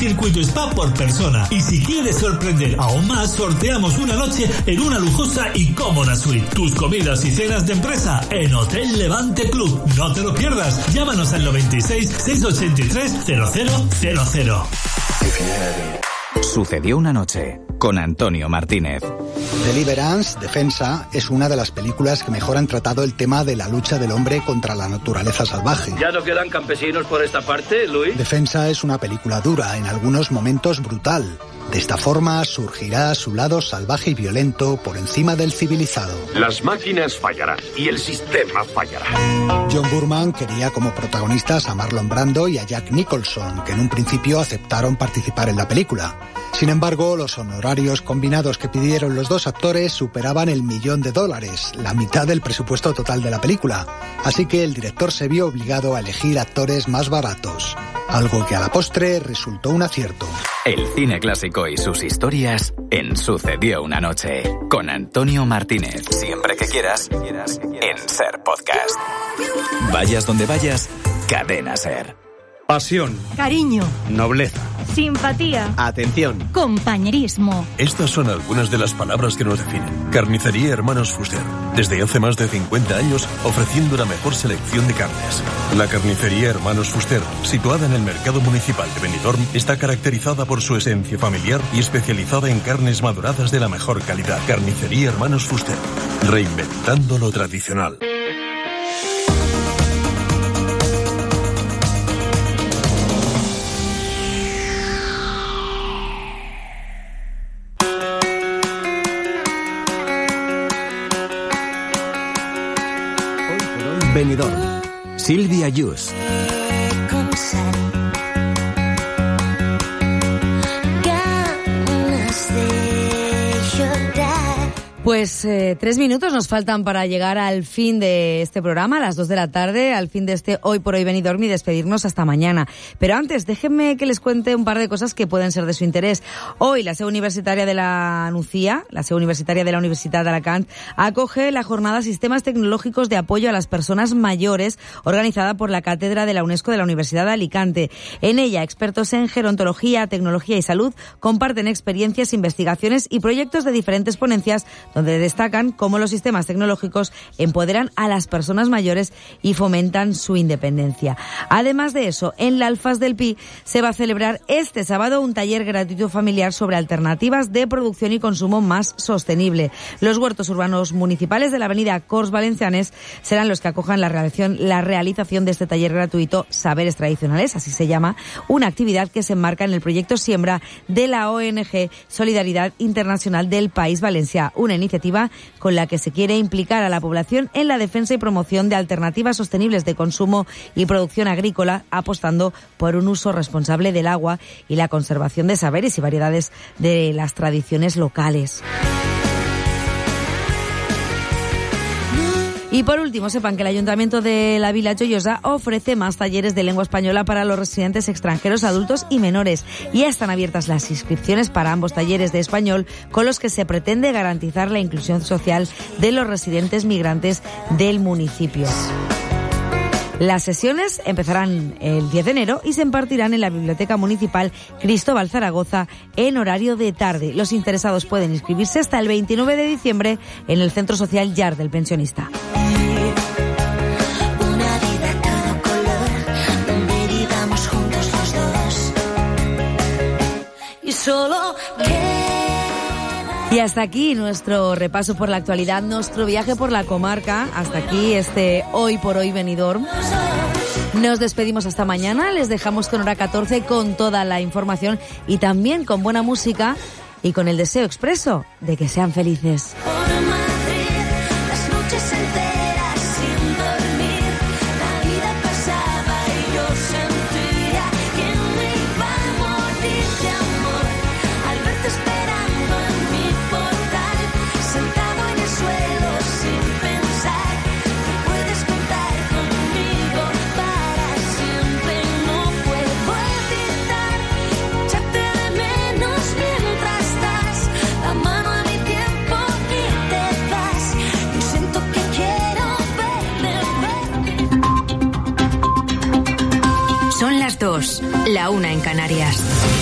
circuito spa por persona. Y si quieres sorprender aún más, sorteamos una noche en una lujosa y cómoda suite. Tus comidas y cenas de empresa en Hotel Levante Club. No te lo pierdas. Llámanos al 96 683 0000. Sucedió una noche con Antonio Martínez. Deliverance, Defensa, es una de las películas que mejor han tratado el tema de la lucha del hombre contra la naturaleza salvaje. ¿Ya no quedan campesinos por esta parte, Luis? Defensa es una película dura, en algunos momentos brutal. De esta forma surgirá su lado salvaje y violento por encima del civilizado. Las máquinas fallarán y el sistema fallará. John Boorman quería como protagonistas a Marlon Brando y a Jack Nicholson, que en un principio aceptaron participar en la película. Sin embargo, los honorarios combinados que pidieron los dos actores superaban el $1.000.000, la mitad del presupuesto total de la película. Así que el director se vio obligado a elegir actores más baratos, algo que a la postre resultó un acierto. El cine clásico y sus historias en Sucedió una noche, con Antonio Martínez. Siempre que quieras, en Ser Podcast. Vayas donde vayas, Cadena Ser. Pasión. Cariño. Nobleza. Simpatía. Atención. Compañerismo. Estas son algunas de las palabras que nos definen. Carnicería Hermanos Fuster. Desde hace más de 50 años, ofreciendo la mejor selección de carnes. La Carnicería Hermanos Fuster, situada en el Mercado Municipal de Benidorm, está caracterizada por su esencia familiar y especializada en carnes maduradas de la mejor calidad. Carnicería Hermanos Fuster. Reinventando lo tradicional. Benidorm. Silvia Yus. Pues 3 minutos nos faltan para llegar al fin de este programa, a las 2 de la tarde, al fin de este Hoy por Hoy Benidorm y despedirnos hasta mañana. Pero antes, déjenme que les cuente un par de cosas que pueden ser de su interés. Hoy, la seu universitaria de la Nucía, la seu universitaria de la Universitat d'Alacant, acoge la jornada Sistemas Tecnológicos de Apoyo a las Personas Mayores, organizada por la Cátedra de la UNESCO de la Universidad de Alicante. En ella, expertos en gerontología, tecnología y salud comparten experiencias, investigaciones y proyectos de diferentes ponencias donde destacan cómo los sistemas tecnológicos empoderan a las personas mayores y fomentan su independencia. Además de eso, en la Alfas del Pi se va a celebrar este sábado un taller gratuito familiar sobre alternativas de producción y consumo más sostenible. Los huertos urbanos municipales de la avenida Corts Valencianes serán los que acojan la realización de este taller gratuito Saberes Tradicionales, así se llama, una actividad que se enmarca en el proyecto Siembra de la ONG Solidaridad Internacional del País Valencià, una iniciativa con la que se quiere implicar a la población en la defensa y promoción de alternativas sostenibles de consumo y producción agrícola, apostando por un uso responsable del agua y la conservación de saberes y variedades de las tradiciones locales. Y por último, sepan que el Ayuntamiento de la Vila Joiosa ofrece más talleres de lengua española para los residentes extranjeros, adultos y menores. Ya están abiertas las inscripciones para ambos talleres de español, con los que se pretende garantizar la inclusión social de los residentes migrantes del municipio. Las sesiones empezarán el 10 de enero y se impartirán en la Biblioteca Municipal Cristóbal Zaragoza en horario de tarde. Los interesados pueden inscribirse hasta el 29 de diciembre en el Centro Social Llar del Pensionista. Y hasta aquí nuestro repaso por la actualidad, nuestro viaje por la comarca. Hasta aquí este Hoy por Hoy Benidorm. Nos despedimos hasta mañana. Les dejamos con hora 14 con toda la información y también con buena música y con el deseo expreso de que sean felices. Son las 2, la 1 en Canarias.